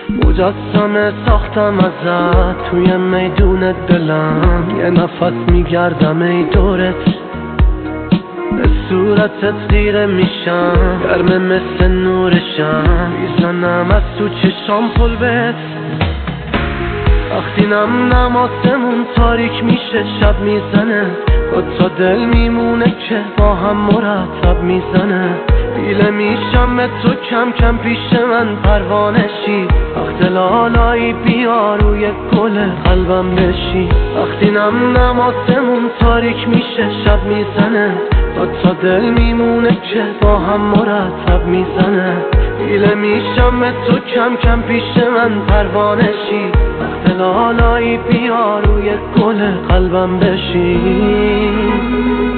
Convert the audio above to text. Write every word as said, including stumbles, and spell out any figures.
مجسمه ساختم ازت توی میدون دلم، یه نفس میگردم ای دورت، به صورتت خیره میشم، گرمه مثل نورشم، میزنم از تو چشام پل بهت. وقتی نم نماسمون تاریک میشه شب میزنه، با تا دل میمونه که با هم مرتب میزنه. بیله میشم به تو کم کم پیش من پروانشی، وقت لالایی بیا روی گل قلبم بشی. وقتی نم نماسمون تاریک میشه شب میزنه، با تا دل میمونه که با هم مرتب میزنه. بیله میشم به تو کم کم پیش من پروانشی، وقت لالایی بیا روی گل قلبم بشی.